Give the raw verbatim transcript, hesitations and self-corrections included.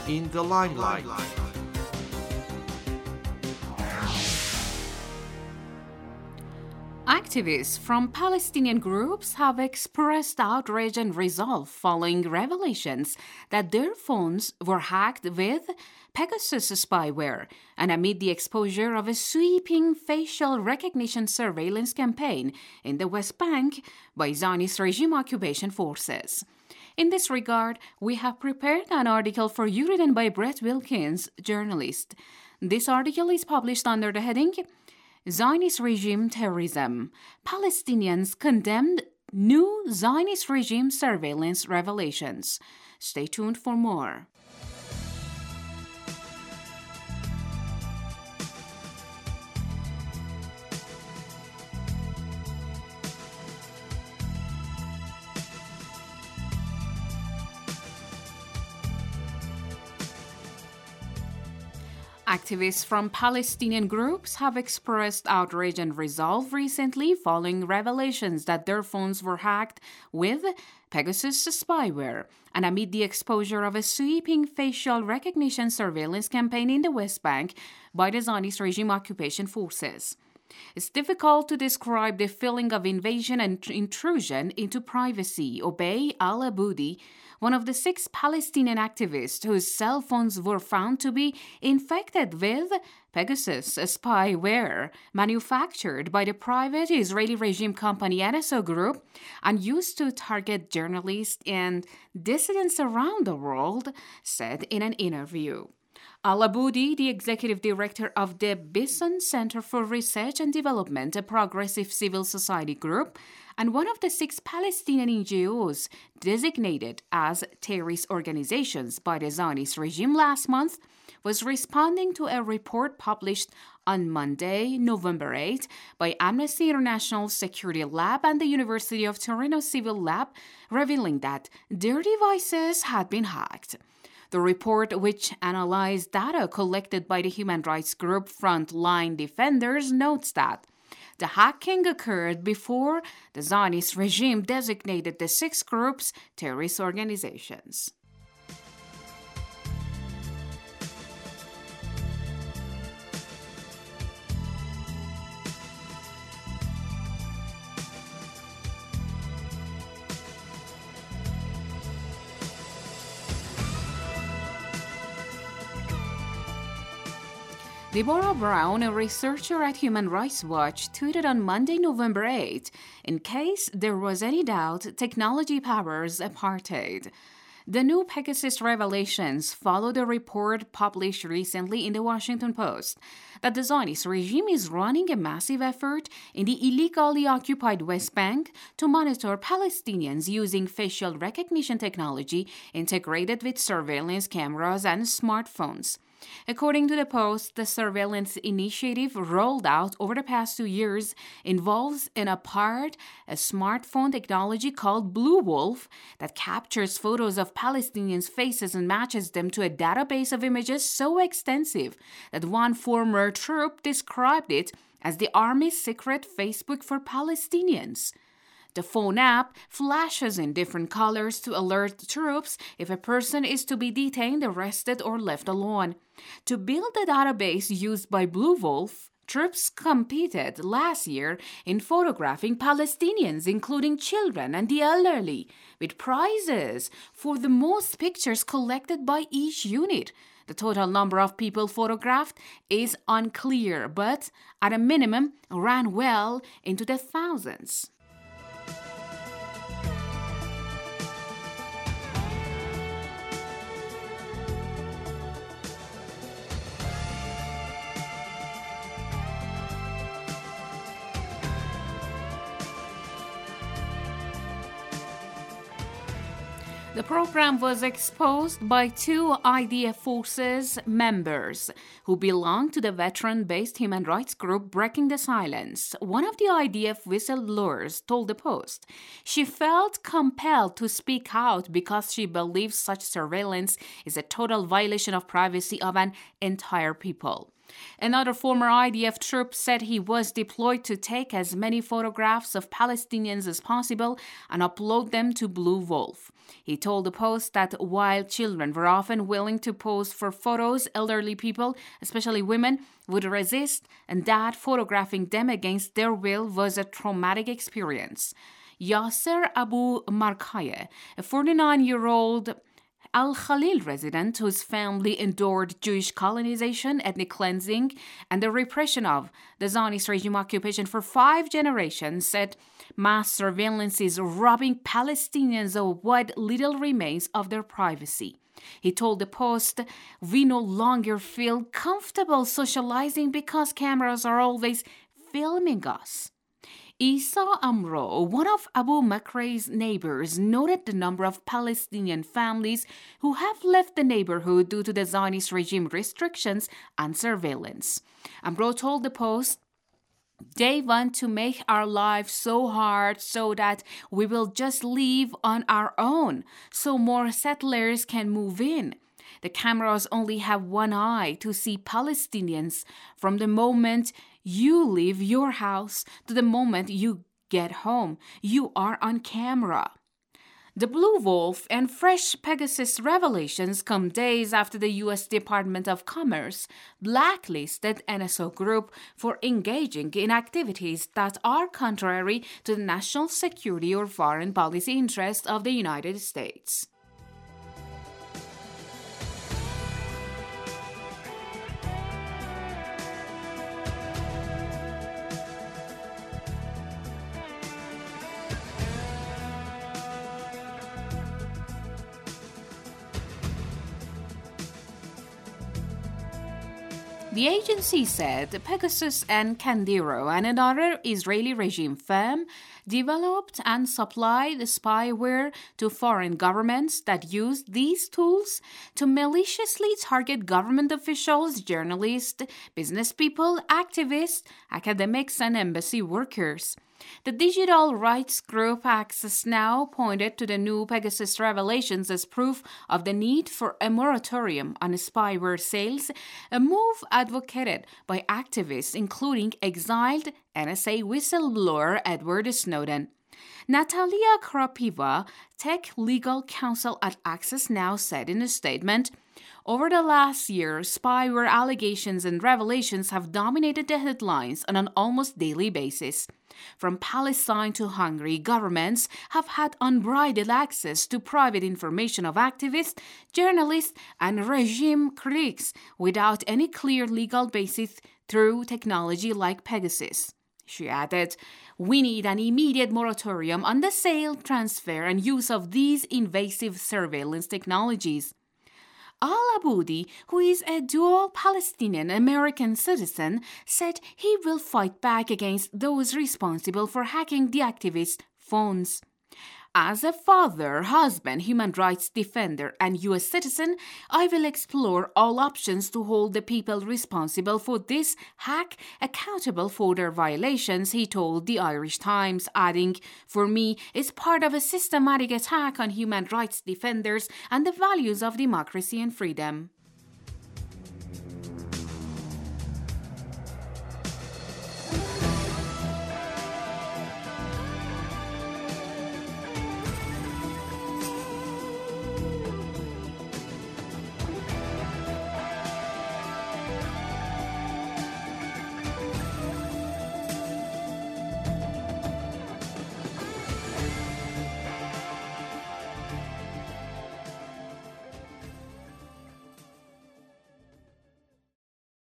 in the limelight. Activists from Palestinian groups have expressed outrage and resolve following revelations that their phones were hacked with Pegasus spyware and amid the exposure of a sweeping facial recognition surveillance campaign in the West Bank by Zionist regime occupation forces. In this regard, we have prepared an article for you written by Brett Wilkins, journalist. This article is published under the heading Zionist regime terrorism. Palestinians condemned new Zionist regime surveillance revelations. Stay tuned for more. Activists from Palestinian groups have expressed outrage and resolve recently following revelations that their phones were hacked with Pegasus spyware and amid the exposure of a sweeping facial recognition surveillance campaign in the West Bank by the Zionist regime occupation forces. It's difficult to describe the feeling of invasion and intrusion into privacy, Obey al-Aboudi, one of the six Palestinian activists whose cell phones were found to be infected with Pegasus spyware manufactured by the private Israeli regime company N S O Group and used to target journalists and dissidents around the world, said in an interview. Al-Aboudi, the executive director of the Bison Center for Research and Development, a progressive civil society group, and one of the six Palestinian N G Os designated as terrorist organizations by the Zionist regime last month, was responding to a report published on Monday, November eighth, by Amnesty International Security Lab and the University of Torino Civil Lab, revealing that their devices had been hacked. The report, which analyzed data collected by the human rights group Frontline Defenders, notes that the hacking occurred before the Zionist regime designated the six groups terrorist organizations. Deborah Brown, a researcher at Human Rights Watch, tweeted on Monday, November eighth, in case there was any doubt, technology powers apartheid. The new Pegasus revelations followed a report published recently in the Washington Post that the Zionist regime is running a massive effort in the illegally occupied West Bank to monitor Palestinians using facial recognition technology integrated with surveillance cameras and smartphones. According to the Post, the surveillance initiative rolled out over the past two years involves, in a part, a smartphone technology called Blue Wolf that captures photos of Palestinians' faces and matches them to a database of images so extensive that one former troop described it as the Army's secret Facebook for Palestinians. The phone app flashes in different colors to alert troops if a person is to be detained, arrested, or left alone. To build the database used by Blue Wolf, troops competed last year in photographing Palestinians, including children and the elderly, with prizes for the most pictures collected by each unit. The total number of people photographed is unclear, but at a minimum ran well into the thousands. The program was exposed by two I D F Forces members who belong to the veteran-based human rights group Breaking the Silence. One of the I D F whistleblowers told the Post she felt compelled to speak out because she believes such surveillance is a total violation of privacy of an entire people. Another former I D F troop said he was deployed to take as many photographs of Palestinians as possible and upload them to Blue Wolf. He told the Post that while children were often willing to pose for photos, elderly people, especially women, would resist, and that photographing them against their will was a traumatic experience. Yasser Abu Markaya, a forty-nine-year-old Al-Khalil resident whose family endured Jewish colonization, ethnic cleansing, and the repression of the Zionist regime occupation for five generations, said mass surveillance is robbing Palestinians of what little remains of their privacy. He told the Post, "We no longer feel comfortable socializing because cameras are always filming us." Isa Amro, one of Abu Makray's neighbors, noted the number of Palestinian families who have left the neighborhood due to the Zionist regime restrictions and surveillance. Amro told the Post, "They want to make our lives so hard so that we will just leave on our own, so more settlers can move in. The cameras only have one eye to see Palestinians from the moment you leave your house to the moment you get home. You are on camera." The Blue Wolf and fresh Pegasus revelations come days after the U S Department of Commerce blacklisted N S O Group for engaging in activities that are contrary to the national security or foreign policy interests of the United States. The agency said Pegasus and Kandiro and another Israeli regime firm developed and supplied spyware to foreign governments that used these tools to maliciously target government officials, journalists, business people, activists, academics, and embassy workers. The digital rights group Access Now pointed to the new Pegasus revelations as proof of the need for a moratorium on spyware sales, a move advocated by activists including exiled N S A whistleblower Edward Snowden. Natalia Krapiva, tech legal counsel at Access Now, said in a statement, "Over the last year, spyware allegations and revelations have dominated the headlines on an almost daily basis. From Palestine to Hungary, governments have had unbridled access to private information of activists, journalists, and regime critics without any clear legal basis through technology like Pegasus." She added, "We need an immediate moratorium on the sale, transfer, and use of these invasive surveillance technologies." Al-Aboudi, who is a dual Palestinian-American citizen, said he will fight back against those responsible for hacking the activists' phones. "As a father, husband, human rights defender, and U S citizen, I will explore all options to hold the people responsible for this hack accountable for their violations," he told the Irish Times, adding, "For me, it's part of a systematic attack on human rights defenders and the values of democracy and freedom."